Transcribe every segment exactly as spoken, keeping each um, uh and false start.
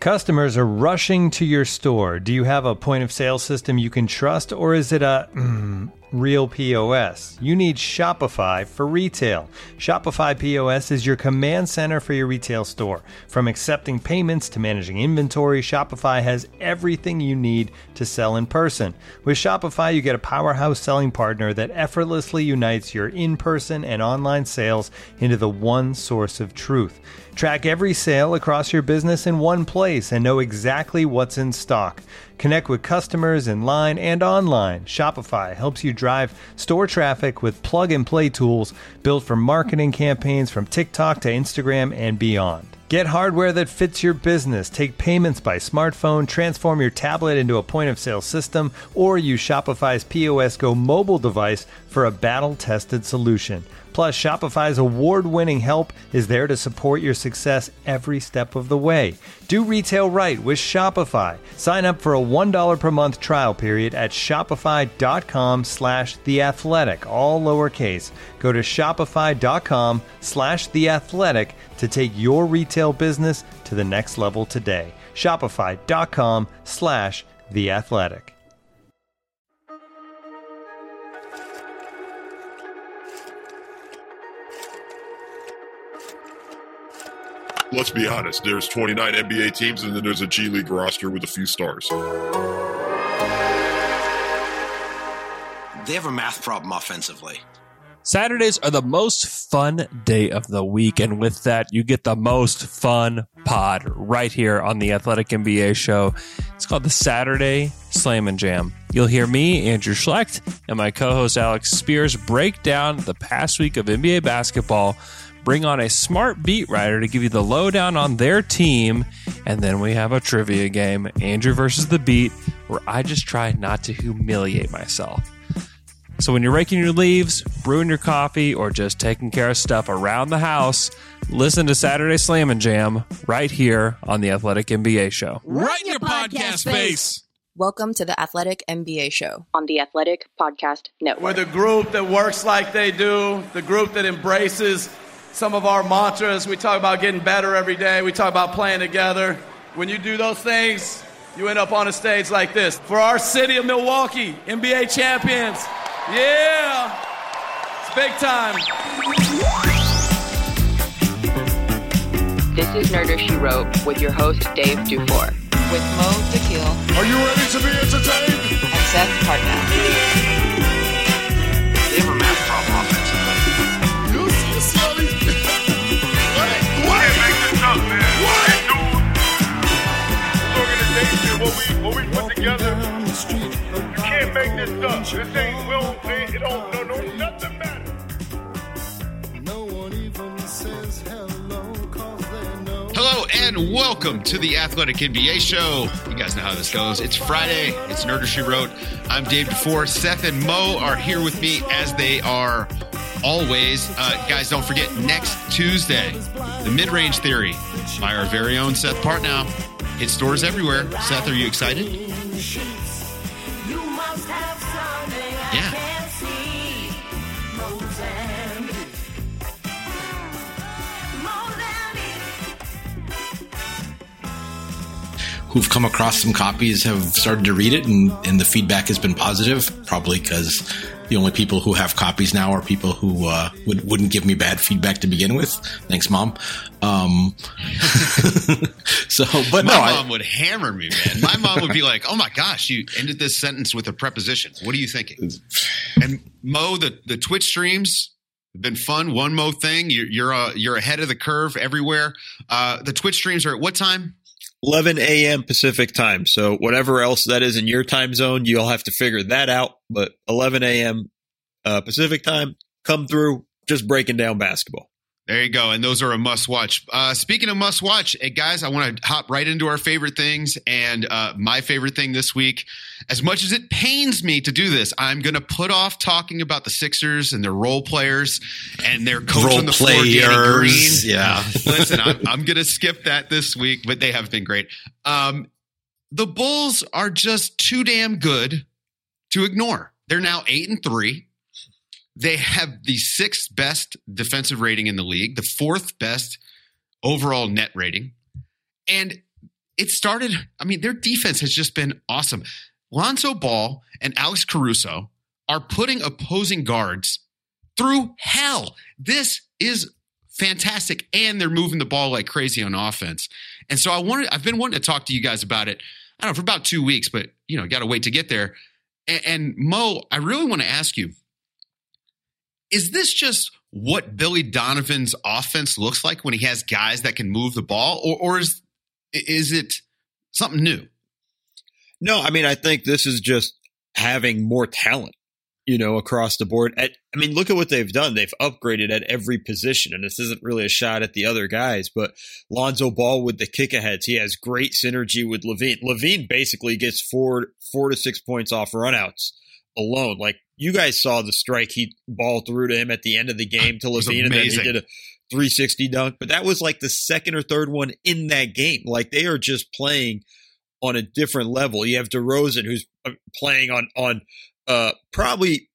Customers are rushing to your store. Do you have a point of sale system you can trust, or is it a mm, real P O S? You need Shopify for retail. Shopify P O S is your command center for your retail store. From accepting payments to managing inventory, Shopify has everything you need to sell in person. With Shopify, you get a powerhouse selling partner that effortlessly unites your in-person and online sales into the one source of truth. Track every sale across your business in one place and know exactly what's in stock. Connect with customers in line and online. Shopify helps you drive store traffic with plug-and-play tools built for marketing campaigns from TikTok to Instagram and beyond. Get hardware that fits your business. Take payments by smartphone, transform your tablet into a point-of-sale system, or use Shopify's P O S Go mobile device for a battle-tested solution. Plus, Shopify's award-winning help is there to support your success every step of the way. Do retail right with Shopify. Sign up for a one dollar per month trial period at shopify.com slash theathletic, all lowercase. Go to shopify.com slash theathletic to take your retail business to the next level today. Shopify.com slash theathletic. Let's be honest, there's twenty-nine N B A teams and then there's a G League roster with a few stars. They have a math problem offensively. Saturdays are the most fun day of the week, and with that, you get the most fun pod right here on the Athletic N B A show. It's called the Saturday Slam and Jam. You'll hear me, Andrew Schlecht, and my co-host Alex Spears break down the past week of N B A basketball, bring on a smart beat writer to give you the lowdown on their team, and then we have a trivia game, Andrew versus the Beat, where I just try not to humiliate myself. So when you're raking your leaves, brewing your coffee, or just taking care of stuff around the house, listen to Saturday Slam and Jam right here on the Athletic N B A show. Right in your podcast face. Welcome to the Athletic N B A show on the Athletic Podcast Network. We're the group that works like they do, the group that embraces some of our mantras. We talk about getting better every day. We talk about playing together. When you do those things, you end up on a stage like this. For our city of Milwaukee, N B A champions. Yeah! It's big time. This is Nerder She Wrote with your host, Dave Dufour. With Mo Dakhil. Are you ready to be entertained? And Seth Hartnett. They have a math problem offensively. You see, Sully? What? What? Make this up, man. What? This organization, what we, what we put together, you can't make this up. This ain't, well, it don't, no, no, nothing matters. No one even says hello, 'cause they know. Hello and welcome to the Athletic N B A show. You guys know how this goes. It's Friday. It's Nerder She Wrote. I'm Dave DeFore. Seth and Mo are here with me as they are always. Uh, guys, don't forget, next Tuesday, the Mid-Range Theory by our very own Seth Partnow. Hit stores everywhere. Seth, are you excited? Yeah. Who've come across some copies have started to read it, and, and the feedback has been positive, probably because the only people who have copies now are people who uh, would, wouldn't give me bad feedback to begin with. Thanks, Mom. Um, so, but my no, mom I, would hammer me, man. My mom would be like, "Oh my gosh, you ended this sentence with a preposition. What are you thinking?" And Mo, the, the Twitch streams have been fun. One Mo thing, you're you're, uh, you're ahead of the curve everywhere. Uh, the Twitch streams are at what time? eleven a.m. Pacific time. So whatever else that is in your time zone, you'll have to figure that out. But eleven a.m. Uh, Pacific time, come through, just breaking down basketball. There you go. And those are a must watch. Uh, speaking of must watch, hey guys, I want to hop right into our favorite things. And uh, my favorite thing this week, as much as it pains me to do this, I'm going to put off talking about the Sixers and their role players and their coach Role on the floor, Danny players, Green. yeah. Listen, I'm, I'm going to skip that this week, but they have been great. Um, the Bulls are just too damn good to ignore. They're now eight and three. They have the sixth best defensive rating in the league, the fourth best overall net rating. And it started, I mean, their defense has just been awesome. Lonzo Ball and Alex Caruso are putting opposing guards through hell. This is fantastic. And they're moving the ball like crazy on offense. And so I wanted, I've been wanting to talk to you guys about it, I don't know, for about two weeks, but you know, got to wait to get there. And, and Mo, I really want to ask you, is this just what Billy Donovan's offense looks like when he has guys that can move the ball, or, or is, is it something new? No, I mean, I think this is just having more talent, you know, across the board. At, I mean, look at what they've done. They've upgraded at every position, and this isn't really a shot at the other guys, but Lonzo Ball with the kick-aheads, he has great synergy with LaVine. LaVine basically gets four, four to six points off runouts alone. Like, you guys saw the strike he ball threw to him at the end of the game to LaVine, and then he did a three sixty dunk. But that was like the second or third one in that game. Like, they are just playing on a different level. You have DeRozan, who's playing on on uh, probably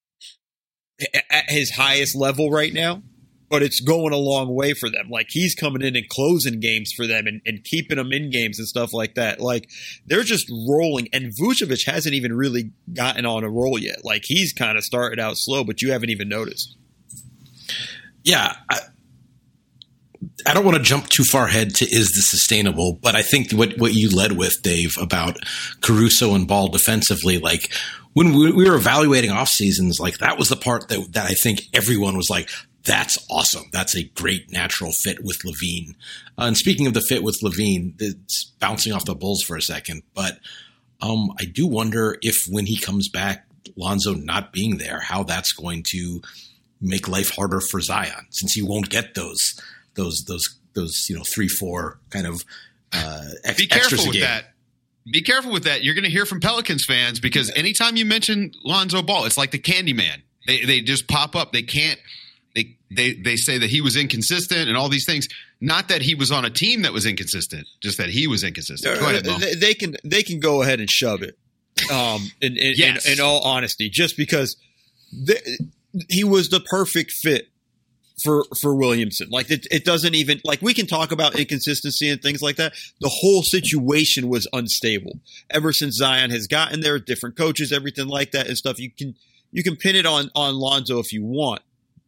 at his highest level right now, but it's going a long way for them. Like, he's coming in and closing games for them and, and keeping them in games and stuff like that. Like, they're just rolling, and Vucevic hasn't even really gotten on a roll yet. Like, he's kind of started out slow, but you haven't even noticed. Yeah, I, I don't want to jump too far ahead to is this sustainable, but I think what, what you led with, Dave, about Caruso and Ball defensively, like when we, we were evaluating off seasons, like that was the part that, that I think everyone was like, that's awesome. That's a great natural fit with LaVine. Uh, and speaking of the fit with LaVine, it's bouncing off the Bulls for a second, but um, I do wonder if when he comes back, Lonzo not being there, how that's going to make life harder for Zion, since he won't get those those those those you know three four kind of uh, ex- be careful extras a with game. that. Be careful with that. You're going to hear from Pelicans fans, because anytime you mention Lonzo Ball, it's like the Candyman. They they just pop up. They can't. They they they say that he was inconsistent and all these things. Not that he was on a team that was inconsistent, just that he was inconsistent. Go ahead, Mo. They, they can they can go ahead and shove it. Um, in in, yes. in, in all honesty, just because they, he was the perfect fit for for Williamson. Like, it, it doesn't even, like, we can talk about inconsistency and things like that. The whole situation was unstable ever since Zion has gotten there. Different coaches, everything like that and stuff. You can you can pin it on on Lonzo if you want,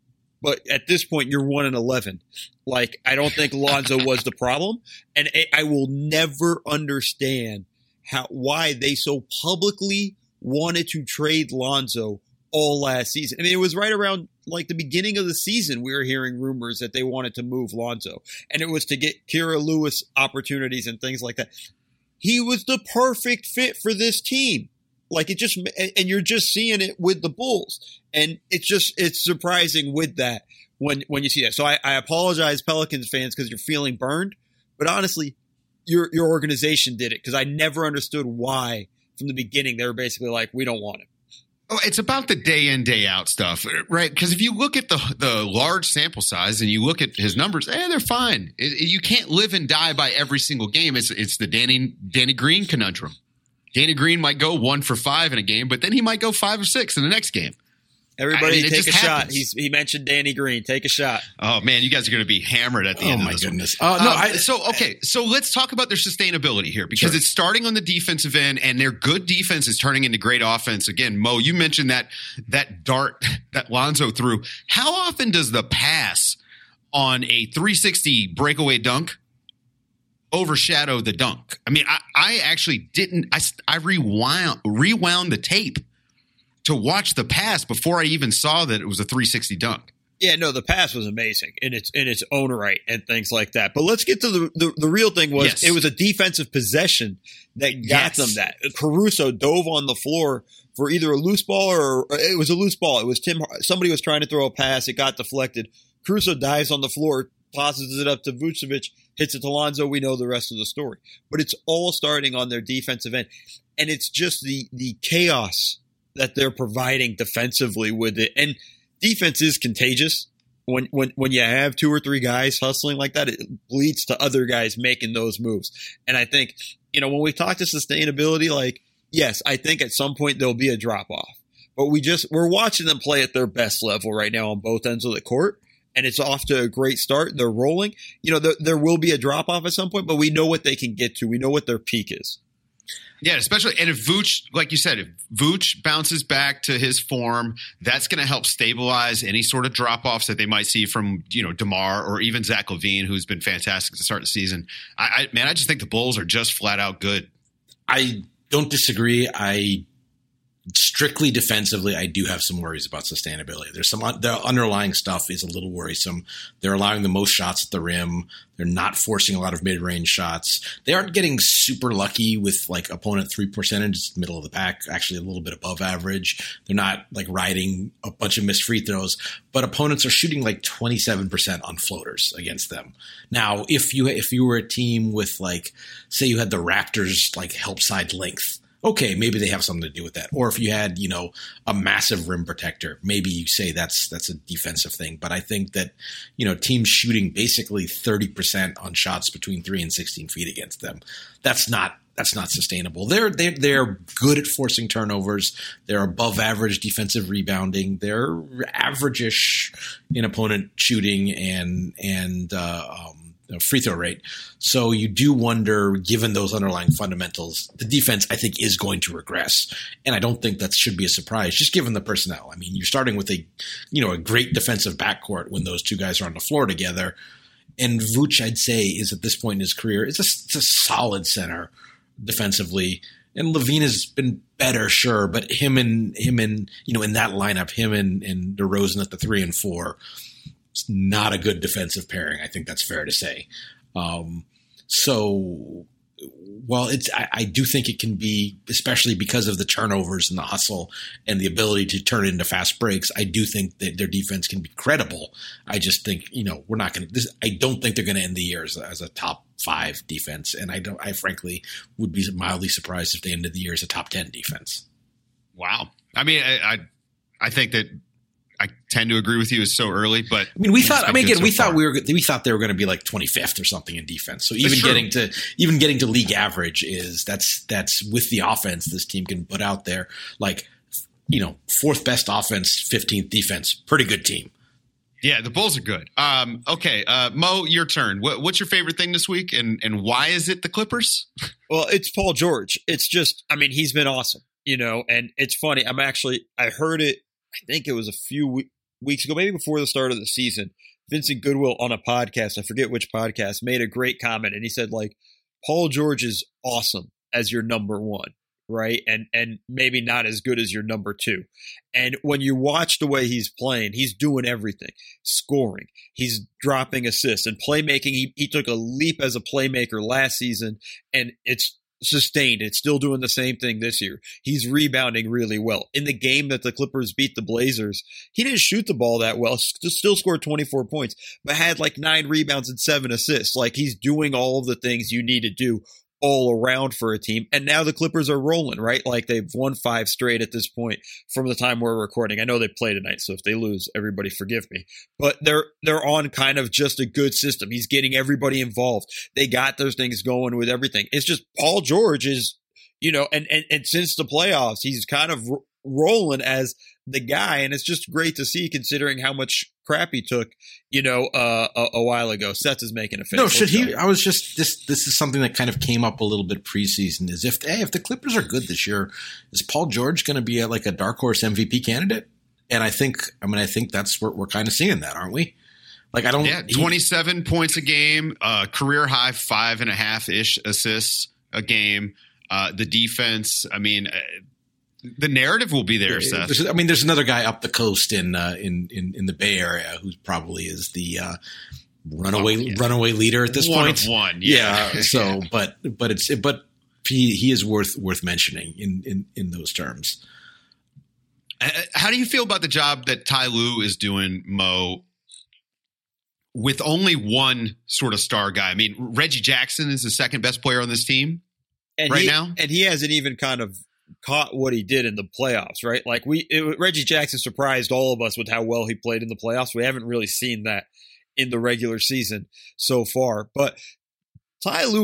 but at this point you're one and eleven. Like, I don't think Lonzo was the problem, and it, I will never understand how why they so publicly wanted to trade Lonzo all last season. I mean, it was right around like the beginning of the season we were hearing rumors that they wanted to move Lonzo, and it was to get Kira Lewis opportunities and things like that. He was the perfect fit for this team. Like, it just, and you're just seeing it with the Bulls, and it's just, it's surprising with that when, when you see that. So I, I apologize, Pelicans fans, because you're feeling burned, but honestly, your, your organization did it, because I never understood why from the beginning they were basically like, we don't want him. Oh, it's about the day in, day out stuff, right? Because if you look at the the large sample size and you look at his numbers, eh, they're fine. It, you can't live and die by every single game. It's it's the Danny Danny Green conundrum. Danny Green might go one for five in a game, but then he might go five or six in the next game. Everybody I mean, take a happens. shot. He's, he mentioned Danny Green. Take a shot. Oh, man, you guys are going to be hammered at the Oh end my of this goodness. one. Uh, no, um, I- so, okay, so let's talk about their sustainability here, because Sure. it's starting on the defensive end, and their good defense is turning into great offense. Again, Mo, you mentioned that that dart that Lonzo threw. How often does the pass on a three sixty breakaway dunk overshadow the dunk? I mean, I, I actually didn't – I I rewound rewound the tape to watch the pass before I even saw that it was a three sixty dunk. Yeah, no, the pass was amazing in its in its own right and things like that. But let's get to the the, the real thing was Yes. it was a defensive possession that got Yes. them that. Caruso dove on the floor for either a loose ball or, or it was a loose ball. It was Tim. Somebody was trying to throw a pass. It got deflected. Caruso dives on the floor, tosses it up to Vucevic, hits it to Lonzo. We know the rest of the story. But it's all starting on their defensive end, and it's just the the chaos that they're providing defensively with it. And defense is contagious. When when when you have two or three guys hustling like that, it leads to other guys making those moves. And I think, you know, when we talk to sustainability, like, yes, I think at some point there'll be a drop off. But we just we're watching them play at their best level right now on both ends of the court. and it's off to a great start. They're rolling. You know, there, there will be a drop off at some point, but we know what they can get to. We know what their peak is. Yeah, especially, and if Vooch, like you said, if Vooch bounces back to his form, that's going to help stabilize any sort of drop-offs that they might see from, you know, DeMar or even Zach LaVine, who's been fantastic to start the season. I, I man, I just think the Bulls are just flat out good. I don't disagree. I strictly defensively, I do have some worries about sustainability. There's some the underlying stuff is a little worrisome. They're allowing the most shots at the rim. They're not forcing a lot of mid-range shots. They aren't getting super lucky with like opponent three percentage, middle of the pack, actually a little bit above average. They're not like riding a bunch of missed free throws, but opponents are shooting like twenty-seven percent on floaters against them. Now, if you if you were a team with like, say you had the Raptors like help side length, okay, maybe they have something to do with that. Or if you had, you know, a massive rim protector, maybe you say that's that's a defensive thing. But I think that, you know, teams shooting basically thirty percent on shots between three and sixteen feet against them, that's not that's not sustainable. They're they're they're good at forcing turnovers. They're above average defensive rebounding. They're average-ish in opponent shooting and and uh, um, free throw rate. So you do wonder, given those underlying fundamentals, the defense, I think, is going to regress. And I don't think that should be a surprise, just given the personnel. I mean, you're starting with a, you know, a great defensive backcourt when those two guys are on the floor together. And Vooch, I'd say, is at this point in his career, is a, it's a solid center defensively. And LaVine has been better, sure, but him and him and you know in that lineup, him and, and DeRozan at the three and four, it's not a good defensive pairing. I think that's fair to say. Um, so, while it's, I, I do think it can be, especially because of the turnovers and the hustle and the ability to turn into fast breaks. I do think that their defense can be credible. I just think, you know, we're not going to. I don't think they're going to end the year as, as a top five defense, and I don't. I frankly would be mildly surprised if they ended the year as a top ten defense. Wow. I mean, I, I, I think that. I tend to agree with you. It's so early, but I mean, we thought. I mean, again, so we far. thought we were we thought they were going to be like twenty-fifth or something in defense. So even That's true. getting to even getting to league average is that's that's with the offense this team can put out there. Like, you know, fourth best offense, fifteenth defense, pretty good team. Yeah, the Bulls are good. Um, okay, uh, Mo, your turn. What, what's your favorite thing this week, and and why is it the Clippers? Well, it's Paul George. It's just, I mean, he's been awesome, you know. And it's funny. I'm actually, I heard it. I think it was a few we- weeks ago, maybe before the start of the season, Vincent Goodwill on a podcast, I forget which podcast, made a great comment. And he said, like, Paul George is awesome as your number one, right? And and maybe not as good as your number two. And when you watch the way he's playing, he's doing everything. Scoring. He's dropping assists and playmaking. He, he took a leap as a playmaker last season, and it's sustained. It's still doing the same thing this year. He's rebounding really well. In the game that the Clippers beat the Blazers, he didn't shoot the ball that well, still scored twenty-four points, but had like nine rebounds and seven assists. Like, he's doing all of the things you need to do all around for a team. And now the Clippers are rolling, right? Like, they've won five straight at this point from the time we're recording. I know they play tonight, so if they lose, everybody forgive me. But they're they're on kind of just a good system. He's getting everybody involved. They got those things going with everything. It's just Paul George is, you know, and and, and since the playoffs, he's kind of ro- rolling as the guy, and it's just great to see considering how much crap he took, you know, uh, a, a while ago. Seth is making a face. No, should he? I was just this. This is something that kind of came up a little bit preseason. Is if hey, if the Clippers are good this year, is Paul George going to be a, like a dark horse M V P candidate? And I think, I mean, I think that's what we're kind of seeing that, aren't we? Like, I don't. Yeah, twenty-seven he, points a game, uh, career high five and a half ish assists a game. Uh, the defense, I mean. Uh, The narrative will be there, Seth. There's, I mean, there's another guy up the coast in uh, in, in in the Bay Area who probably is the uh, runaway oh, yeah. runaway leader at this one point. Of one, yeah. yeah so, but but it's but he he is worth worth mentioning in in, in those terms. How do you feel about the job that Ty Lue is doing, Mo? With only one sort of star guy. I mean, Reggie Jackson is the second best player on this team and right he, now, and he hasn't even kind of caught what he did in the playoffs, right? Like we, it, Reggie Jackson surprised all of us with how well he played in the playoffs. We haven't really seen that in the regular season so far. But Ty Lue is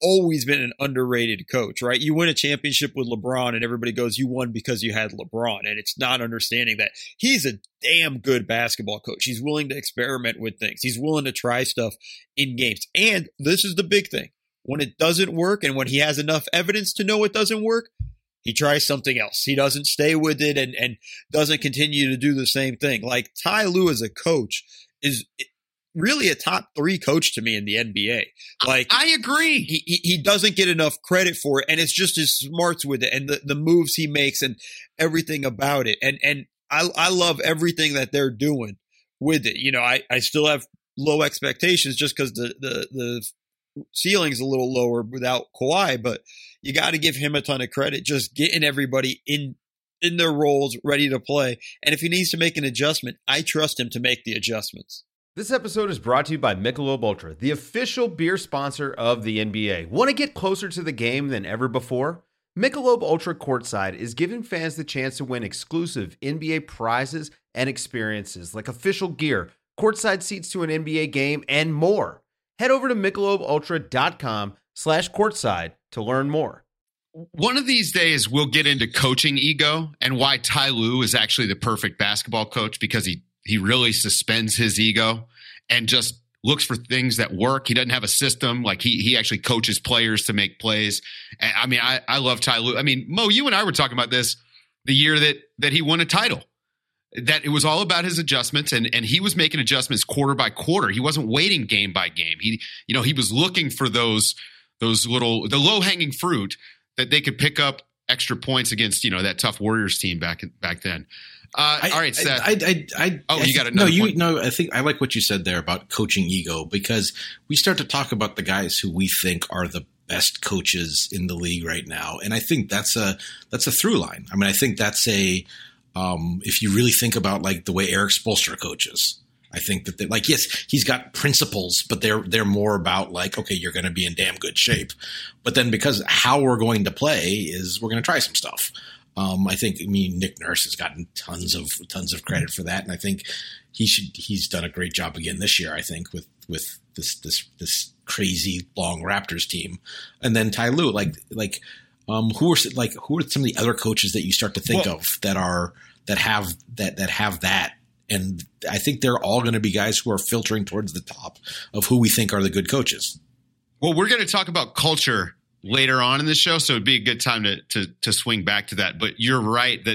always been an underrated coach, right? You win a championship with LeBron and everybody goes, you won because you had LeBron. And it's not understanding that he's a damn good basketball coach. He's willing to experiment with things. He's willing to try stuff in games. And this is the big thing. When it doesn't work and when he has enough evidence to know it doesn't work, he tries something else. He doesn't stay with it and, and doesn't continue to do the same thing. Like Ty Lue as a coach is really a top three coach to me in the N B A. Like I agree. He, he he doesn't get enough credit for it, and it's just his smarts with it and the, the moves he makes and everything about it. And and I I love everything that they're doing with it. You know, I, I still have low expectations just because the, the the ceiling's a little lower without Kawhi, but you got to give him a ton of credit just getting everybody in in their roles ready to play. And if he needs to make an adjustment, I trust him to make the adjustments. This episode is brought to you by Michelob Ultra, the official beer sponsor of the N B A. Want to get closer to the game than ever before? Michelob Ultra Courtside is giving fans the chance to win exclusive N B A prizes and experiences like official gear, courtside seats to an N B A game, and more. Head over to michelobultra.com slash courtside to learn more. One of these days, we'll get into coaching ego and why Ty Lue is actually the perfect basketball coach, because he He really suspends his ego and just looks for things that work. He doesn't have a system. Like he he actually coaches players to make plays. And I mean, I, I love Ty Lue. I mean, Mo, you and I were talking about this the year that that he won a title, that it was all about his adjustments, and, and he was making adjustments quarter by quarter. He wasn't waiting game by game. He, you know, he was looking for those those little the low hanging fruit that they could pick up extra points against, you know, that tough Warriors team back back then. Uh, I, all right, Seth. I, I, I, oh, I you got no, another you point? no. I think I like what you said there about coaching ego, because we start to talk about the guys who we think are the best coaches in the league right now, and I think that's a that's a through line. I mean, I think that's a um, if you really think about like the way Eric Spoelstra coaches. I think that, like, yes, he's got principles, but they're they're more about like, okay, you're going to be in damn good shape. But then because how we're going to play is we're going to try some stuff. Um, I think, I mean, Nick Nurse has gotten tons of tons of credit for that, and I think he should he's done a great job again this year. I think with with this this this crazy long Raptors team, and then Ty Lue, like like um, who are like who are some of the other coaches that you start to think well, of that are that have that that have that. And I think they're all going to be guys who are filtering towards the top of who we think are the good coaches. Well, we're going to talk about culture later on in the show, so it'd be a good time to to, to swing back to that. But you're right that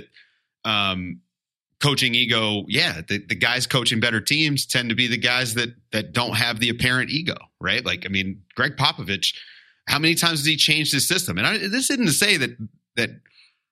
um, coaching ego, yeah, the, the guys coaching better teams tend to be the guys that that don't have the apparent ego, right? Like, I mean, Greg Popovich, how many times has he changed his system? And I, this isn't to say that that –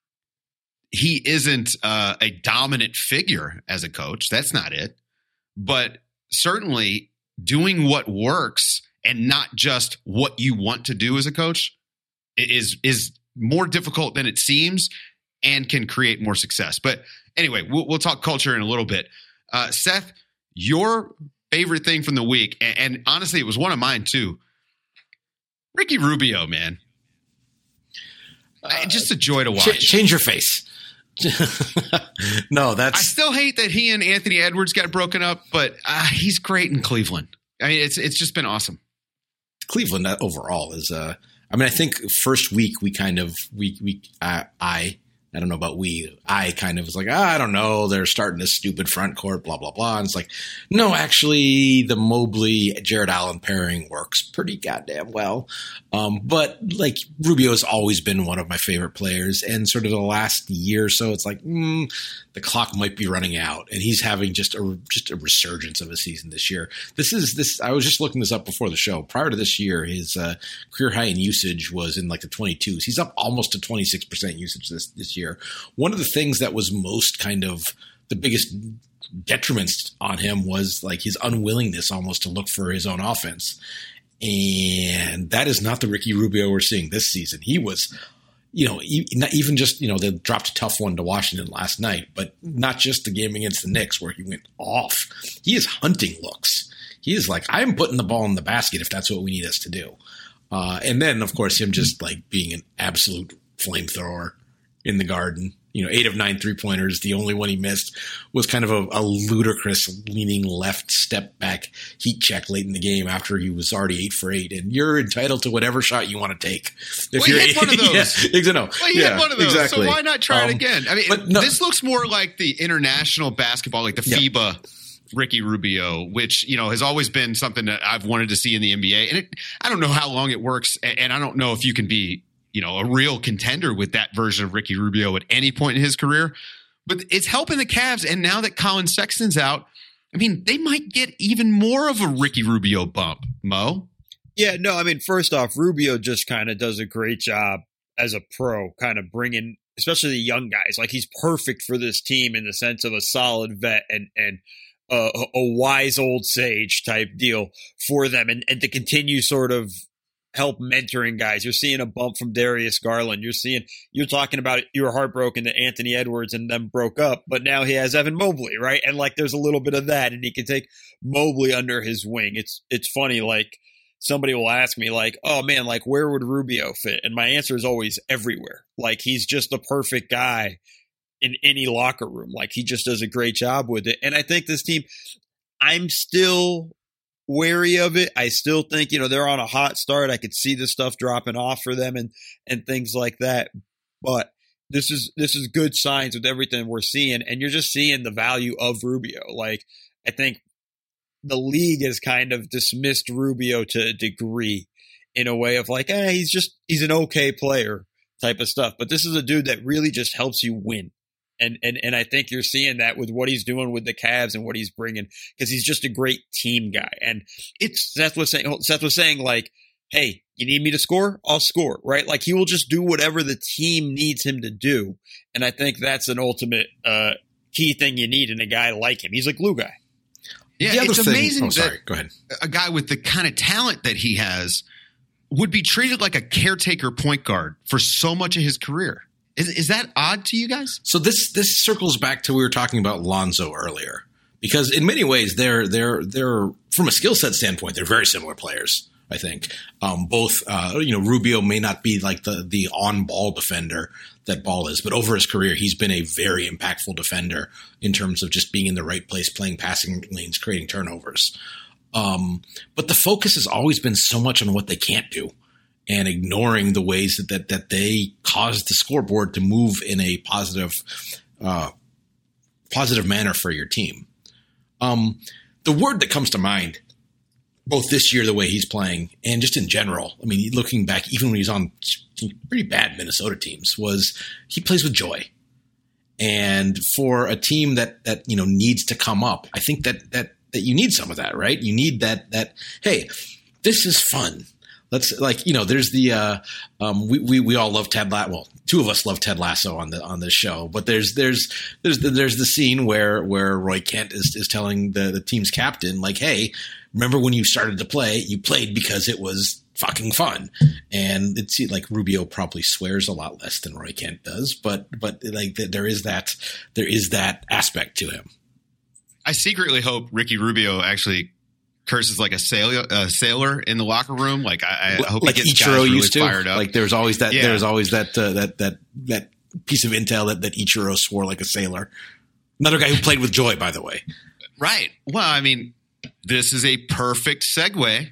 he isn't uh, a dominant figure as a coach. That's not it. But certainly doing what works and not just what you want to do as a coach is is more difficult than it seems and can create more success. But anyway, we'll, we'll talk culture in a little bit. Uh, Seth, your favorite thing from the week, and, and honestly, it was one of mine too. Ricky Rubio, man. Uh, just a joy to watch. Ch- change your face. No, that's. I still hate that he and Anthony Edwards got broken up, but uh, he's great in Cleveland. I mean, it's it's just been awesome. Cleveland overall is. Uh, I mean, I think first week we kind of we we uh, I I don't know about we I kind of was like, ah, I don't know, they're starting this stupid front court, blah blah blah. And it's like, no, actually, the Mobley Jared Allen pairing works pretty goddamn well. Um, but like Rubio has always been one of my favorite players, and sort of the last year or so, it's like mm, the clock might be running out, and he's having just a just a resurgence of a season this year. This is this. I was just looking this up before the show. Prior to this year, his uh, career high in usage was in like the twenty-twos. He's up almost to twenty-six percent usage this this year. One of the things that was most kind of the biggest detriments on him was like his unwillingness almost to look for his own offense. And that is not the Ricky Rubio we're seeing this season. He was, you know, not even just, you know, they dropped a tough one to Washington last night, but not just the game against the Knicks where he went off. He is hunting looks. He is like, I'm putting the ball in the basket if that's what we need us to do. Uh, and then, of course, him just like being an absolute flamethrower in the Garden you know, eight of nine three pointers. The only one he missed was kind of a, a ludicrous leaning left step back heat check late in the game after he was already eight for eight. And you're entitled to whatever shot you want to take. If well, you're he hit one of those. Yeah, exactly. No, well, he yeah, hit one of those. exactly. So why not try um, it again? I mean, no, this looks more like the international basketball, like the yeah. FIBA Ricky Rubio, which, you know, has always been something that I've wanted to see in the N B A. And it, I don't know how long it works. And I don't know if you can be, you know, a real contender with that version of Ricky Rubio at any point in his career. But it's helping the Cavs. And now that Colin Sexton's out, I mean, they might get even more of a Ricky Rubio bump, Mo. Yeah, no, I mean, first off, Rubio just kind of does a great job as a pro, kind of bringing, especially the young guys. Like, he's perfect for this team in the sense of a solid vet and, and uh, a, a wise old sage type deal for them. And, and to continue sort of help mentoring guys. You're seeing a bump from Darius Garland. You're seeing, you're talking about, you were heartbroken that Anthony Edwards and them broke up, but now he has Evan Mobley, right? And like, there's a little bit of that, and he can take Mobley under his wing. It's, it's funny. Like, somebody will ask me like, oh man, like where would Rubio fit? And my answer is always everywhere. Like, he's just the perfect guy in any locker room. Like, he just does a great job with it. And I think this team, I'm still wary of it. I still think, you know, they're on a hot start. I could see the stuff dropping off for them and, and things like that. But this is, this is good signs with everything we're seeing. And you're just seeing the value of Rubio. Like, I think the league has kind of dismissed Rubio to a degree in a way of like, eh, he's just, he's an okay player type of stuff. But this is a dude that really just helps you win. And, and, and I think you're seeing that with what he's doing with the Cavs and what he's bringing, because he's just a great team guy. And it's, Seth was saying, Seth was saying like, hey, you need me to score? I'll score, right? Like, he will just do whatever the team needs him to do. And I think that's an ultimate uh, key thing you need in a guy like him. He's a glue guy. Yeah, it's thing, amazing oh, sorry, that go ahead. a guy with the kind of talent that he has would be treated like a caretaker point guard for so much of his career. Is, is that odd to you guys? So this this circles back to we were talking about Lonzo earlier, because in many ways they're they're they're from a skill set standpoint they're very similar players. I think um, both uh, you know Rubio may not be like the the on ball defender that Ball is, but over his career he's been a very impactful defender in terms of just being in the right place, playing passing lanes, creating turnovers. Um, but the focus has always been so much on what they can't do, and ignoring the ways that, that, that they cause the scoreboard to move in a positive, uh, positive manner for your team. Um, the word that comes to mind, both this year, the way he's playing, and just in general, I mean, looking back, even when he's on pretty bad Minnesota teams, was he plays with joy. And for a team that, that, you know, needs to come up, I think that, that, that you need some of that, right? You need that, that, hey, this is fun. Let's like, you know, there's the, uh, um, we, we, we all love Ted Lasso. Well, two of us love Ted Lasso on the, on this show, but there's, there's, there's the, there's the scene where, where Roy Kent is, is telling the, the team's captain, like, hey, remember when you started to play, you played because it was fucking fun. And it's like Rubio probably swears a lot less than Roy Kent does, but, but like there is that, there is that aspect to him. I secretly hope Ricky Rubio actually curses like a sailor, a sailor in the locker room. Like I, I hope like he gets Ichiro guys really used to. Fired up. Like there's always that. Yeah. There's always that. Uh, that that that piece of intel that, that Ichiro swore like a sailor. Another guy who played with joy, by the way. Right. Well, I mean, this is a perfect segue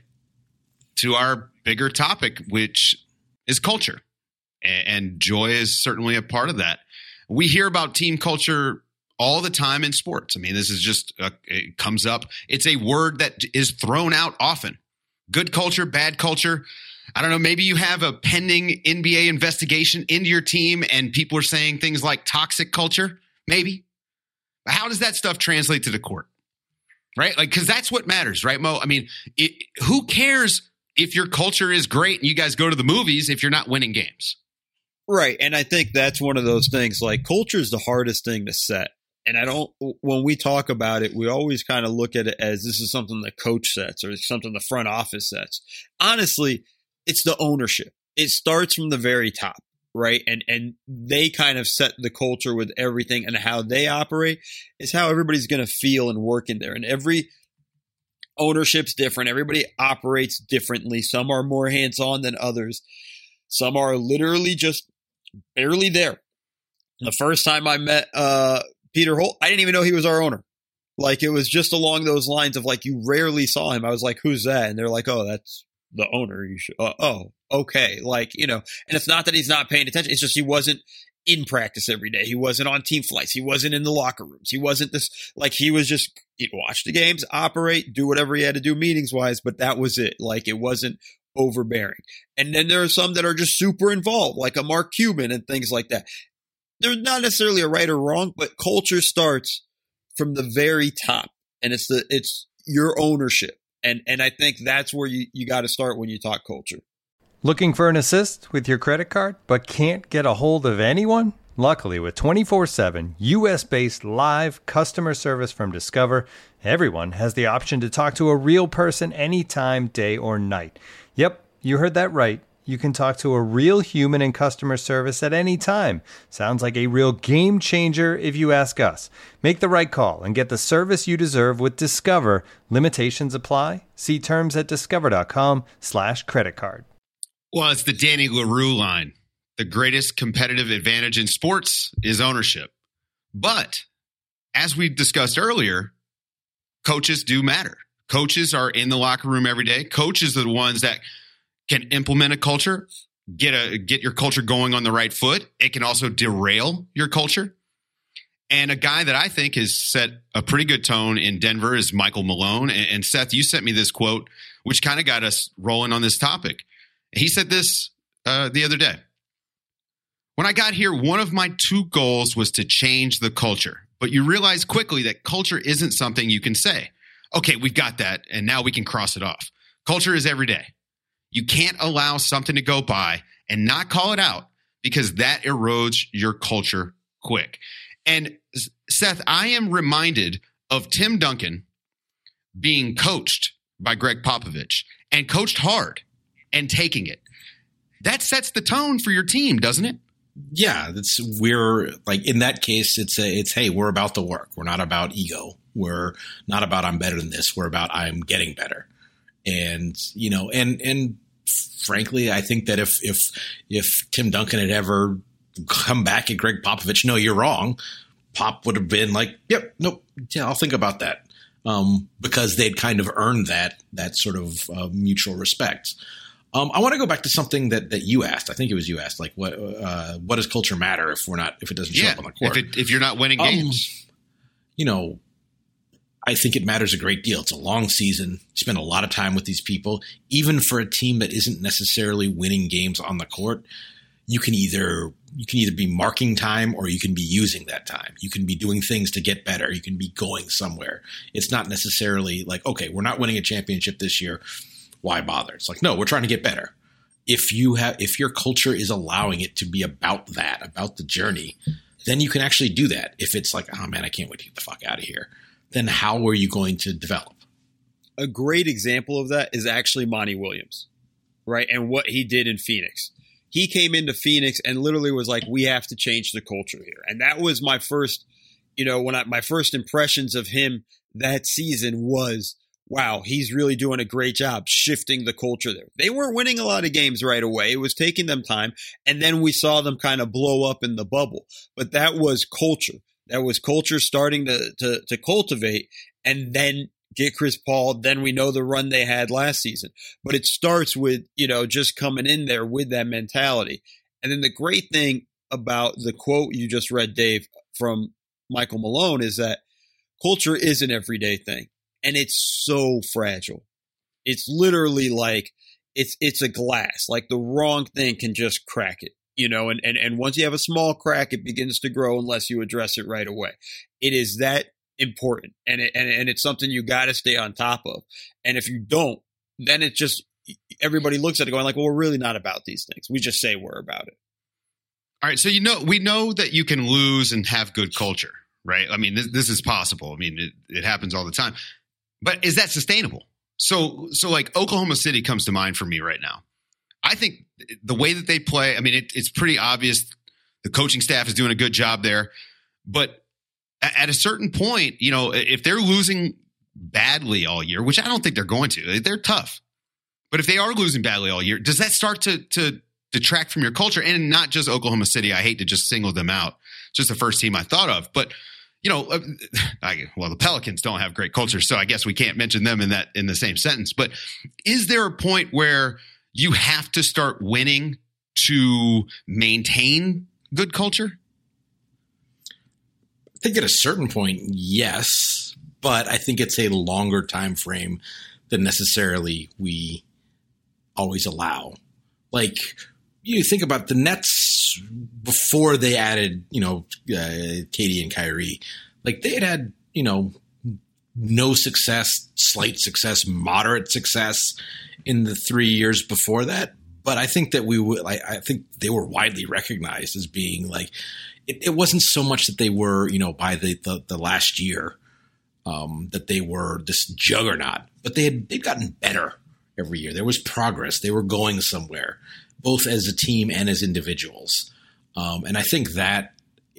to our bigger topic, which is culture, and, and joy is certainly a part of that. We hear about team culture all the time in sports. I mean, this is just, uh, it comes up. It's a word that is thrown out often. Good culture, bad culture. I don't know. Maybe you have a pending N B A investigation into your team and people are saying things like toxic culture. Maybe. But how does that stuff translate to the court? Right? Like, because that's what matters, right, Mo? I mean, it, who cares if your culture is great and you guys go to the movies if you're not winning games? Right. And I think that's one of those things, like culture is the hardest thing to set. And I don't, when we talk about it, we always kind of look at it as this is something the coach sets or something the front office sets. Honestly, it's the ownership. It starts from the very top, right? And and they kind of set the culture with everything, and how they operate is how everybody's going to feel and work in there. And every ownership's different. Everybody operates differently. Some are more hands-on than others. Some are literally just barely there. The first time I met uh, Peter Holt, I didn't even know he was our owner. Like, it was just along those lines of, like, you rarely saw him. I was like, who's that? And they're like, oh, that's the owner. You should, uh, oh, okay. Like, you know, and it's not that he's not paying attention. It's just he wasn't in practice every day. He wasn't on team flights. He wasn't in the locker rooms. He wasn't this, like, he was just, he'd watch the games, operate, do whatever he had to do meetings wise, but that was it. Like, it wasn't overbearing. And then there are some that are just super involved, like a Mark Cuban and things like that. There's not necessarily a right or wrong, but culture starts from the very top, and it's the it's your ownership, and and I think that's where you you got to start when you talk culture. Looking for an assist with your credit card, but can't get a hold of anyone? Luckily, with twenty-four seven U S-based live customer service from Discover, everyone has the option to talk to a real person anytime, day or night. Yep, you heard that right. You can talk to a real human in customer service at any time. Sounds like a real game changer if you ask us. Make the right call and get the service you deserve with Discover. Limitations apply. See terms at discover.com slash credit card. Well, it's the Danny LaRue line. The greatest competitive advantage in sports is ownership. But as we discussed earlier, coaches do matter. Coaches are in the locker room every day. Coaches are the ones that can implement a culture, get a get your culture going on the right foot. It can also derail your culture. And a guy that I think has set a pretty good tone in Denver is Michael Malone. And, and Seth, you sent me this quote, which kind of got us rolling on this topic. He said this uh, the other day. When I got here, one of my two goals was to change the culture. But you realize quickly that culture isn't something you can say, okay, we've got that, and now we can cross it off. Culture is every day. You can't allow something to go by and not call it out, because that erodes your culture quick. And Seth, I am reminded of Tim Duncan being coached by Greg Popovich and coached hard and taking it. That sets the tone for your team, doesn't it? Yeah, that's we're like in that case, it's a, it's, hey, we're about the work. We're not about ego. We're not about I'm better than this. We're about I'm getting better. And, you know, and, and frankly, I think that if, if, if Tim Duncan had ever come back at Greg Popovich, no, you're wrong, Pop would have been like, yep, nope. Yeah, I'll think about that. Um, because they'd kind of earned that, that sort of uh, mutual respect. Um, I want to go back to something that, that you asked. I think it was you asked, like, what, uh, what does culture matter if we're not, if it doesn't show yeah, up on the court? If, it, if you're not winning um, games, you know, I think it matters a great deal. It's a long season. You spend a lot of time with these people. Even for a team that isn't necessarily winning games on the court, you can either you can either be marking time or you can be using that time. You can be doing things to get better. You can be going somewhere. It's not necessarily like, okay, we're not winning a championship this year. Why bother? It's like, no, we're trying to get better. If you have, if your culture is allowing it to be about that, about the journey, then you can actually do that. If it's like, oh man, I can't wait to get the fuck out of here, then how are you going to develop? A great example of that is actually Monty Williams, right? And what he did in Phoenix. He came into Phoenix and literally was like, we have to change the culture here. And that was my first, you know, when I, my first impressions of him that season was, wow, he's really doing a great job shifting the culture there. They weren't winning a lot of games right away. It was taking them time. And then we saw them kind of blow up in the bubble. But that was culture. That was culture starting to, to, to cultivate and then get Chris Paul. Then we know the run they had last season. But it starts with, you know, just coming in there with that mentality. And then the great thing about the quote you just read, Dave, from Michael Malone is that culture is an everyday thing. And it's so fragile. It's literally like it's it's a glass. Like the wrong thing can just crack it, you know. And and and once you have a small crack, it begins to grow unless you address it right away. It is that important, and it, and and it's something you got to stay on top of. And if you don't, then it just everybody looks at it going like, well, we're really not about these things. We just say we're about it. All right, so you know we know that you can lose and have good culture, right? I mean, this, this is possible. I mean, it, it happens all the time. But is that sustainable? So, so like Oklahoma City comes to mind for me right now. I think the way that they play, I mean, it, it's pretty obvious the coaching staff is doing a good job there. But at a certain point, you know, if they're losing badly all year, which I don't think they're going to, they're tough. But if they are losing badly all year, does that start to to detract from your culture. And not just Oklahoma City. I hate to just single them out. It's just the first team I thought of. But, you know, I, well, the Pelicans don't have great culture, so I guess we can't mention them in that in the same sentence. But is there a point where you have to start winning to maintain good culture? I think at a certain point, yes, but I think it's a longer time frame than necessarily we always allow. Like, you think about the Nets before they added, you know, uh, Katie and Kyrie. Like, they had had, you know, no success, slight success, moderate success in the three years before that. But I think that we would, I, I think they were widely recognized as being like, it, it wasn't so much that they were, you know, by the, the, the last year um, that they were this juggernaut, but they had, they'd gotten better every year. There was progress. They were going somewhere, both as a team and as individuals. Um, and I think that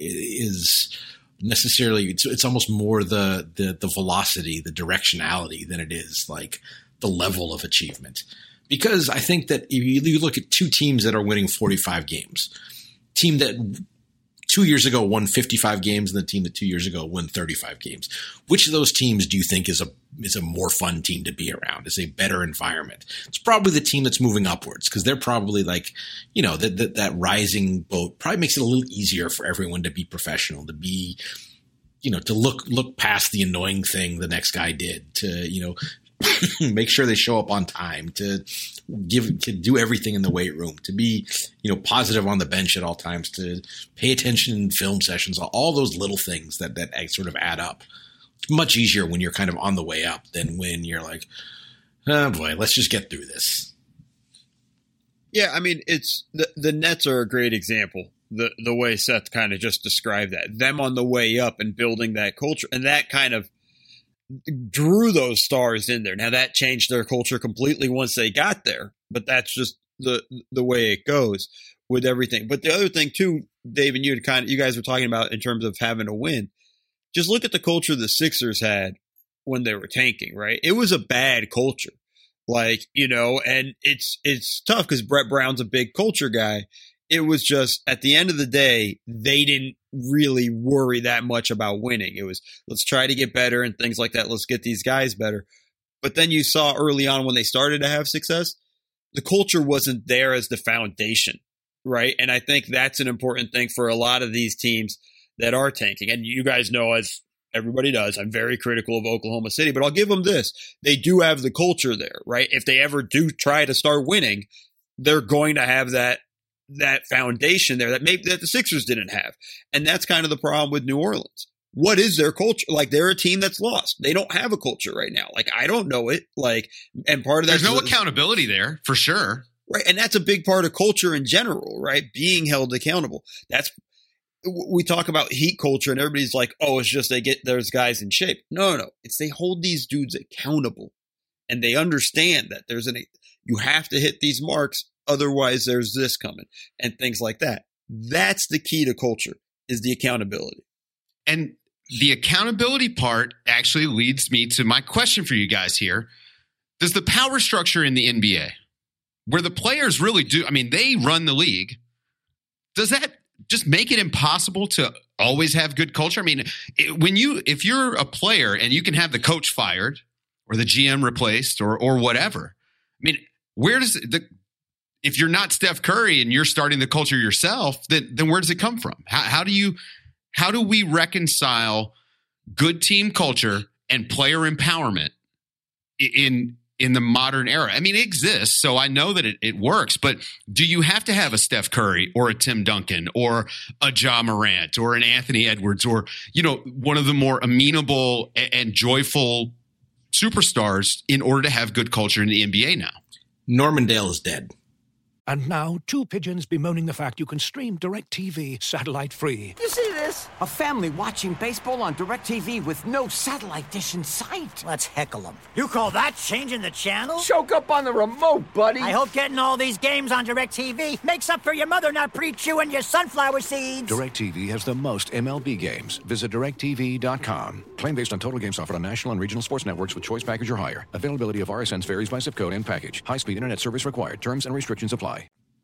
is necessarily, it's, it's almost more the, the, the velocity, the directionality than it is like the level of achievement. Because I think that if you look at two teams that are winning forty-five games, team that two years ago won fifty-five games and the team that two years ago won thirty-five games, which of those teams do you think is a is a more fun team to be around, is a better environment? It's probably the team that's moving upwards, because they're probably like, you know, that, that that rising boat probably makes it a little easier for everyone to be professional, to be, you know, to look look past the annoying thing the next guy did, to, you know, make sure they show up on time, to give, to do everything in the weight room, to be, you know, positive on the bench at all times, to pay attention in film sessions, all those little things that, that sort of add up. It's much easier when you're kind of on the way up than when you're like, oh boy, let's just get through this. Yeah. I mean, it's the, the Nets are a great example. The, the way Seth kind of just described that, them on the way up and building that culture, and that kind of drew those stars in there. Now that changed their culture completely once they got there, but that's just the the way it goes with everything. But the other thing too, Dave, and you had kind of, you guys were talking about in terms of having a win. Just look at the culture the Sixers had when they were tanking, right? It was a bad culture. Like, you know, and it's it's tough because Brett Brown's a big culture guy. It was just, at the end of the day, they didn't really worry that much about winning. It was, let's try to get better and things like that. Let's get these guys better. But then you saw early on when they started to have success, the culture wasn't there as the foundation, right? And I think that's an important thing for a lot of these teams that are tanking. And you guys know, as everybody does, I'm very critical of Oklahoma City, but I'll give them this. They do have the culture there, right? If they ever do try to start winning, they're going to have that that foundation there that maybe that the Sixers didn't have. And that's kind of the problem with New Orleans. What is their culture? Like, they're a team that's lost. They don't have a culture right now. Like, I don't know it. Like, and part of that, there's no accountability there for sure. Right. And that's a big part of culture in general, right? Being held accountable. That's, we talk about heat culture and everybody's like, oh, it's just they get those guys in shape. No, no, no. It's they hold these dudes accountable and they understand that there's an, you have to hit these marks. Otherwise, there's this coming and things like that. That's the key to culture, is the accountability. And the accountability part actually leads me to my question for you guys here. Does the power structure in the N B A, where the players really do, I mean, they run the league, does that just make it impossible to always have good culture? I mean, it, when you, if you're a player and you can have the coach fired or the G M replaced or or whatever, I mean, where does the if you're not Steph Curry and you're starting the culture yourself, then then where does it come from? How, how do you, how do we reconcile good team culture and player empowerment in in the modern era? I mean, it exists, so I know that it, it works. But do you have to have a Steph Curry or a Tim Duncan or a Ja Morant or an Anthony Edwards or, you know, one of the more amenable and, and joyful superstars in order to have good culture in the N B A now? Normandale is dead. And now, two pigeons bemoaning the fact you can stream DirecTV satellite-free. You see this? A family watching baseball on DirecTV with no satellite dish in sight. Let's heckle them. You call that changing the channel? Choke up on the remote, buddy. I hope getting all these games on DirecTV makes up for your mother not pre-chewing your sunflower seeds. DirecTV has the most M L B games. Visit direct T V dot com. Claim based on total games offered on national and regional sports networks with choice package or higher. Availability of R S Ns varies by zip code and package. High-speed internet service required. Terms and restrictions apply.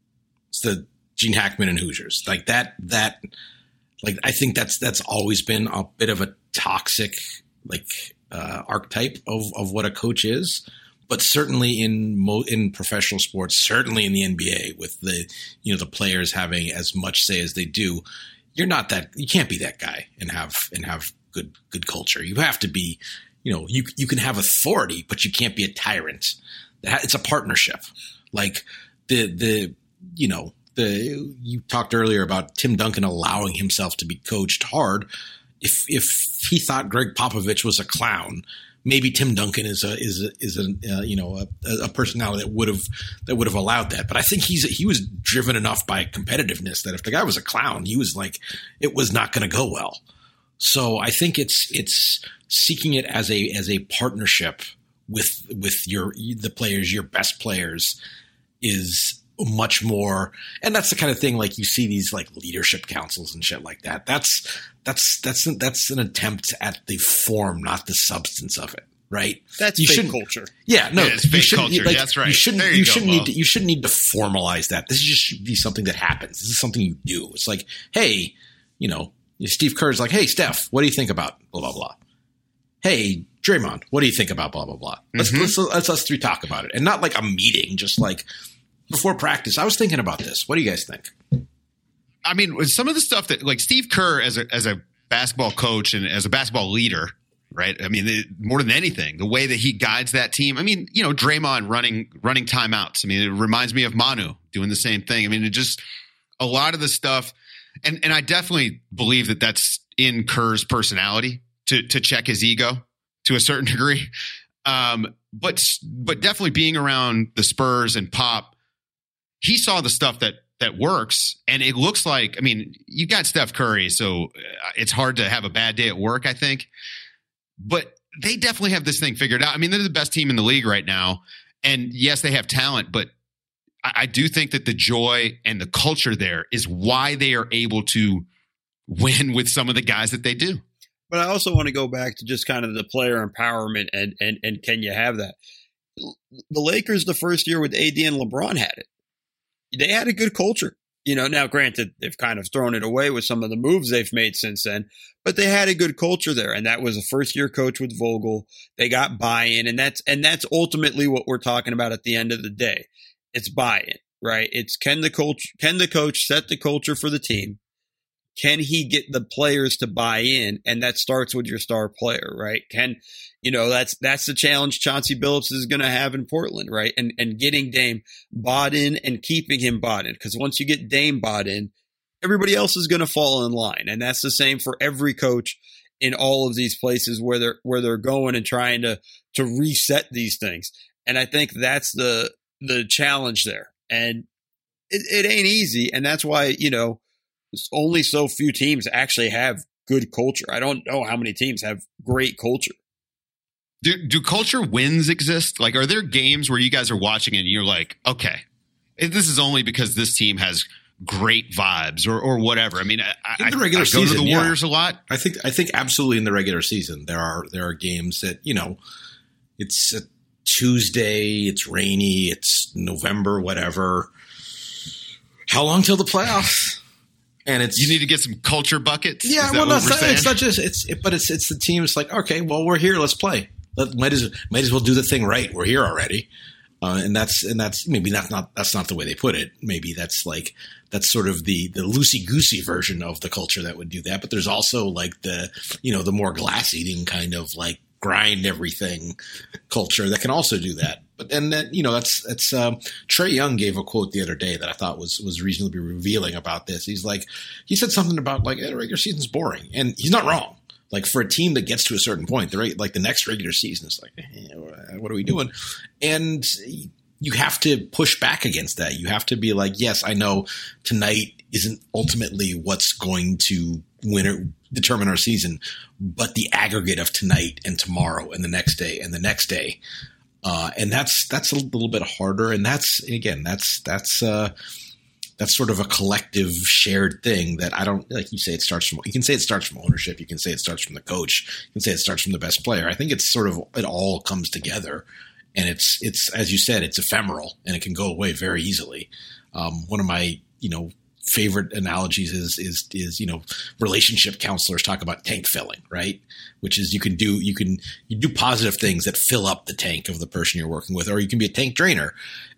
It's the Gene Hackman and Hoosiers. Like that, that, like, I think that's, that's always been a bit of a toxic, like, uh, archetype of, of what a coach is. But certainly in mo- in professional sports, certainly in the N B A, with the, you know, the players having as much say as they do, you're not that, you can't be that guy and have, and have good, good culture. You have to be, you know, you, you can have authority, but you can't be a tyrant. It's a partnership. Like the, the, you know, the, you talked earlier about Tim Duncan allowing himself to be coached hard. If, if he thought Greg Popovich was a clown, maybe Tim Duncan is a, is a, is a, uh, you know, a, a personality that would have, that would have allowed that. But I think he's, he was driven enough by competitiveness that if the guy was a clown, he was like, it was not going to go well. So I think it's, it's seeking it as a, as a partnership with, with your, the players, your best players is much more. And that's the kind of thing, like you see these like leadership councils and shit like that. That's, that's, that's, that's an attempt at the form, not the substance of it. Right. That's you fake culture. Yeah. No, yeah, it's fake culture. Like, that's right. You shouldn't, you you go, shouldn't Mo. need to, you shouldn't need to formalize that. This is just should be something that happens. This is something you do. It's like, hey, you know, Steve Kerr's like, hey, Steph, what do you think about blah, blah, blah? Hey, Draymond, what do you think about blah, blah, blah? Let's, mm-hmm. let's, let's us three talk about it. And not like a meeting, just like before practice. I was thinking about this. What do you guys think? I mean, with some of the stuff that like Steve Kerr as a, as a basketball coach and as a basketball leader, right? I mean, it, more than anything, the way that he guides that team. I mean, you know, Draymond running, running timeouts. I mean, it reminds me of Manu doing the same thing. I mean, it just a lot of the stuff. And and I definitely believe that that's in Kerr's personality to to check his ego to a certain degree. Um, but but definitely being around the Spurs and Pop, he saw the stuff that that works, and it looks like. I mean, you got Steph Curry, so it's hard to have a bad day at work, I think. But they definitely have this thing figured out. I mean, they're the best team in the league right now, and yes, they have talent, but I do think that the joy and the culture there is why they are able to win with some of the guys that they do. But I also want to go back to just kind of the player empowerment and and and can you have that? The Lakers, the first year with A D and LeBron had it. They had a good culture. You know, now granted, they've kind of thrown it away with some of the moves they've made since then, but they had a good culture there. And that was a first year coach with Vogel. They got buy-in, and that's and that's ultimately what we're talking about at the end of the day. It's buy-in, right? It's can the coach can the coach set the culture for the team? Can he get the players to buy in? And that starts with your star player, right? Can you know that's that's the challenge Chauncey Billups is going to have in Portland, right? And and getting Dame bought in and keeping him bought in, because once you get Dame bought in, everybody else is going to fall in line, and that's the same for every coach in all of these places where they're where they're going and trying to to reset these things. And I think that's the the challenge there. And it, it ain't easy. And that's why, you know, only so few teams actually have good culture. I don't know how many teams have great culture. Do do culture wins exist? Like, are there games where you guys are watching and you're like, okay, this is only because this team has great vibes or or whatever? I mean, I, in the regular I, I go season, to the Warriors yeah. a lot. I think I think absolutely in the regular season there are there are games that, you know, it's a Tuesday, it's rainy, it's November, whatever. How long till the playoffs? And it's you need to get some culture buckets. Yeah, Is that well, what not, we're saying? it's not just it's, it, but it's it's the team. It's like, okay, well, we're here, let's play. Let, might as might as well do the thing right. We're here already, uh, and that's and that's maybe that's not that's not the way they put it. Maybe that's like that's sort of the the loosey goosey version of the culture that would do that. But there's also like the you know the more glass eating kind of like grind everything culture that can also do that. But then that, you know, that's, that's, um, Trae Young gave a quote the other day that I thought was, was reasonably revealing about this. He's like, he said something about like, hey, the regular season's boring, and he's not wrong. Like for a team that gets to a certain point, the like the next regular season is like, hey, what are we doing? And you have to push back against that. You have to be like, yes, I know tonight isn't ultimately what's going to win or determine our season, but the aggregate of tonight and tomorrow and the next day and the next day. Uh, and that's, that's a little bit harder. And that's, again, that's, that's, uh, that's sort of a collective shared thing that I don't, like you say, it starts from, you can say it starts from ownership. You can say it starts from the coach. You can say it starts from the best player. I think it's sort of, it all comes together, and it's, it's, as you said, it's ephemeral and it can go away very easily. Um, one of my, you know, favorite analogies is, is, is, you know, relationship counselors talk about tank filling, right? Which is you can do, you can, you do positive things that fill up the tank of the person you're working with, or you can be a tank drainer.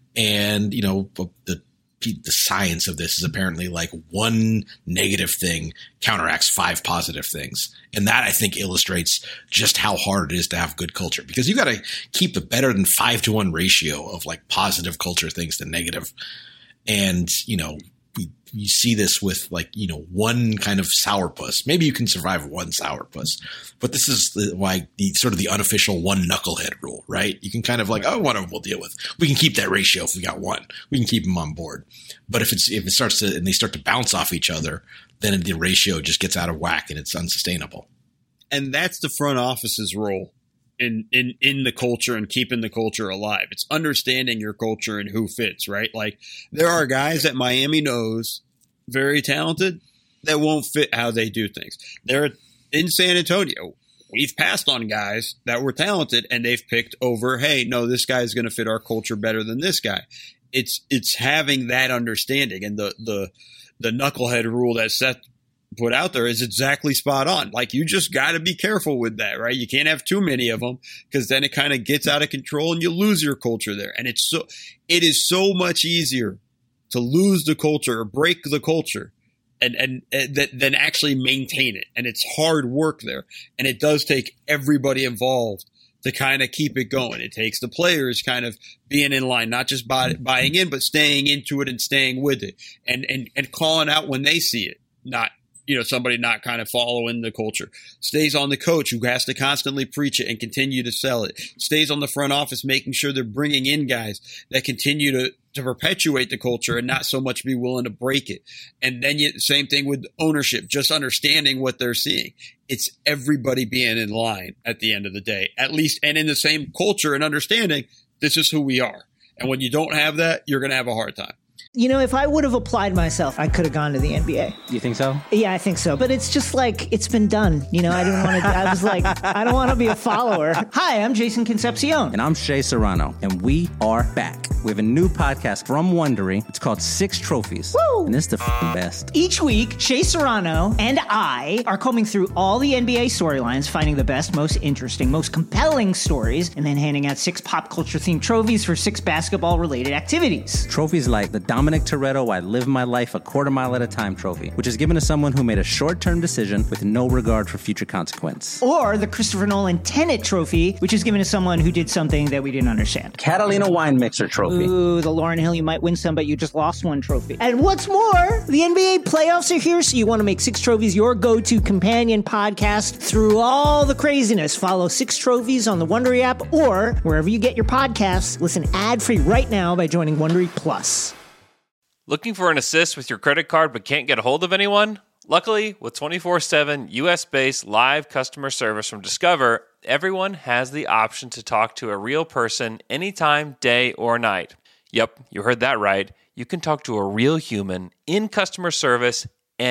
And, you know, the, the science of this is apparently like one negative thing counteracts five positive things. And that, I think, illustrates just how hard it is to have good culture, because you got to keep a better than five to one ratio of like positive culture things to negative. And, you know, we, you see this with like, you know, one kind of sourpuss. Maybe you can survive one sourpuss, but this is the, why the sort of the unofficial one knucklehead rule, right? You can kind of like, oh, one of them we'll deal with. We can keep that ratio if we got one. We can keep them on board. But if it's if it starts to and they start to bounce off each other, then the ratio just gets out of whack and it's unsustainable. And that's the front office's role in, in, in the culture and keeping the culture alive. It's understanding your culture and who fits, right? Like there are guys that Miami knows very talented that won't fit how they do things. They're in San Antonio. We've passed on guys that were talented and they've picked over, hey, no, this guy's going to fit our culture better than this guy. It's, it's having that understanding, and the, the, the knucklehead rule that Seth put out there is exactly spot on. Like you just got to be careful with that, right? You can't have too many of them, because then it kind of gets out of control and you lose your culture there. And it's so, it is so much easier to lose the culture or break the culture and, and, and that, than actually maintain it. And it's hard work there. And it does take everybody involved to kind of keep it going. It takes the players kind of being in line, not just buy, buying in, but staying into it and staying with it, and, and, and calling out when they see it, not, you know, somebody not kind of following the culture. Stays on the coach, who has to constantly preach it and continue to sell it. Stays on the front office, making sure they're bringing in guys that continue to, to perpetuate the culture and not so much be willing to break it. And then you, same thing with ownership, just understanding what they're seeing. It's everybody being in line at the end of the day, at least, and in the same culture and understanding, this is who we are. And when you don't have that, you're going to have a hard time. You know, if I would have applied myself, I could have gone to the N B A. You think so? Yeah, I think so. But it's just like, it's been done. You know, I didn't want to, I was like, I don't want to be a follower. Hi, I'm Jason Concepcion. And I'm Shea Serrano. And we are back. We have a new podcast from Wondery. It's called Six Trophies. Woo! And it's the f***ing best. Each week, Shea Serrano and I are combing through all the N B A storylines, finding the best, most interesting, most compelling stories, and then handing out six pop culture-themed trophies for six basketball-related activities. Trophies like the Dominic Toretto I Live My Life a Quarter Mile at a Time trophy, which is given to someone who made a short-term decision with no regard for future consequence. Or the Christopher Nolan Tenet trophy, which is given to someone who did something that we didn't understand. Catalina Wine Mixer trophy. Ooh, the Lauryn Hill You Might Win Some, but You Just Lost One trophy. And what's more, the N B A playoffs are here, so you want to make Six Trophies your go-to companion podcast through all the craziness. Follow Six Trophies on the Wondery app or wherever you get your podcasts. Listen ad-free right now by joining Wondery Plus. Looking for an assist with your credit card but can't get a hold of anyone? Luckily, with twenty-four seven U S-based live customer service from Discover, everyone has the option to talk to a real person anytime, day or night. Yep, you heard that right. You can talk to a real human in customer service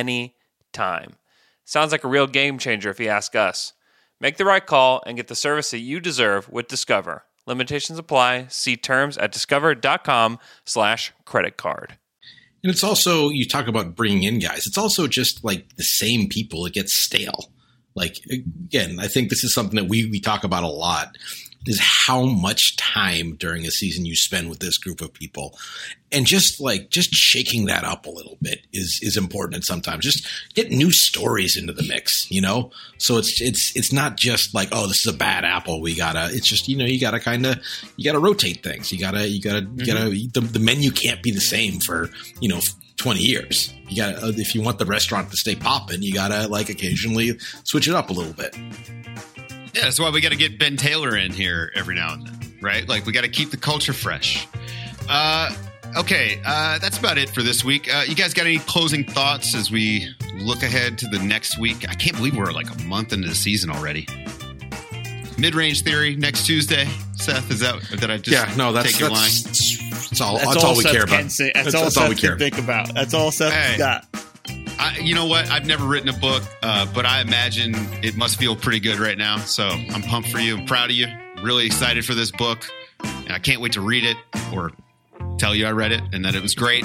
anytime. Sounds like a real game changer if you ask us. Make the right call and get the service that you deserve with Discover. Limitations apply. See terms at discover.com slash credit card. And it's also, you talk about bringing in guys. It's also just like the same people. It gets stale. Like, again, I think this is something that we, we talk about a lot, is how much time during a season you spend with this group of people. And just like, just shaking that up a little bit is, is important. And sometimes just get new stories into the mix, you know? So it's, it's, it's not just like, oh, this is a bad apple. We gotta, it's just, you know, you gotta kind of, you gotta rotate things. You gotta, you gotta, mm-hmm. you gotta, the, the menu can't be the same for, you know, twenty years. You gotta, if you want the restaurant to stay popping, you gotta like occasionally switch it up a little bit. Yeah, that's why we got to get Ben Taylor in here every now and then, right? Like, we got to keep the culture fresh. Uh, okay, uh, that's about it for this week. Uh, you guys got any closing thoughts as we look ahead to the next week? I can't believe we're like a month into the season already. Mid-range theory next Tuesday. Seth, is that did I just yeah, no, that's, take your that's, line? That's all, that's that's all, all we Seth care about. Say, that's, that's all that's Seth all we care can think about. That's all Seth hey. got. I, you know what? I've never written a book, uh, but I imagine it must feel pretty good right now. So I'm pumped for you. I'm proud of you. Really excited for this book. And I can't wait to read it or tell you I read it and that it was great.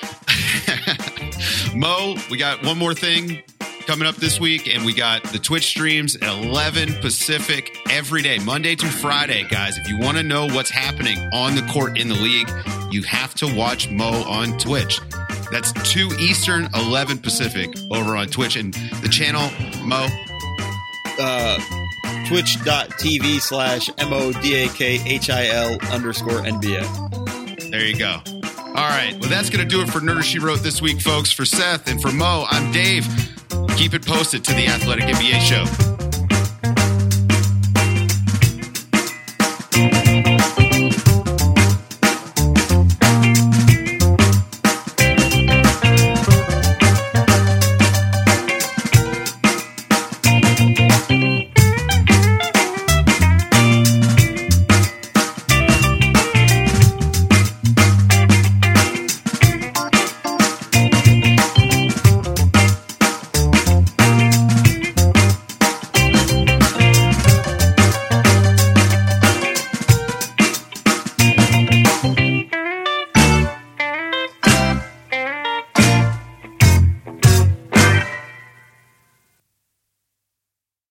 Mo, we got one more thing coming up this week, and we got the Twitch streams at eleven Pacific every day, Monday through Friday, guys. If you want to know what's happening on the court in the league, you have to watch Mo on Twitch. That's two Eastern, eleven Pacific over on Twitch. And the channel, Mo? Uh, twitch.tv slash M-O-D-A-K-H-I-L underscore NBA. There you go. All right. Well, that's going to do it for Nerder She Wrote this week, folks. For Seth and for Mo, I'm Dave. Keep it posted to the Athletic N B A Show.